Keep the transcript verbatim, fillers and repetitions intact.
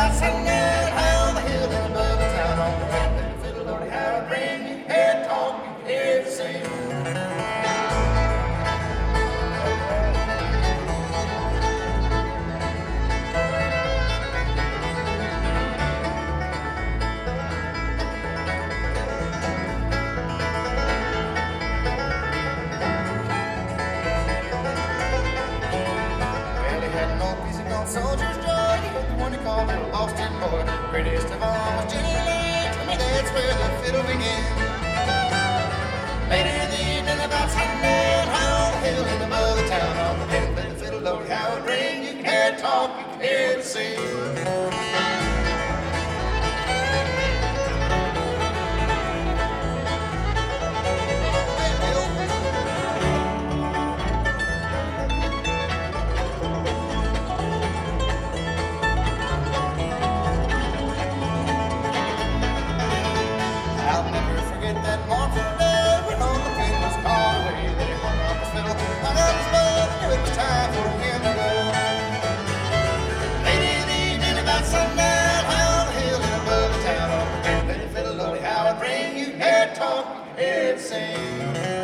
about sundown, high on the hill in above the town, on the red little fiddle, Lordy, how it ring. You hear it talk, you hear it sing. Soldier's joy, he had the one he called Little Boston Boy. Prettiest of all was Jenny Lane. Tell me that's where the fiddle began. Later in the evening, about sundown, high on the hill in above the town, on the hill played the fiddle, Lordy, how it ring. You can hear it talk, you can hear it sing. I'll never forget that mournful day when all the wind was called away. They hung up his fiddle, hung up his bow, knew it was time for him to go. Late in the evening, about sundown, high on the hill and above the town, on the red little fiddle, Lordy, how it ring. You hear it talk, you hear it sing.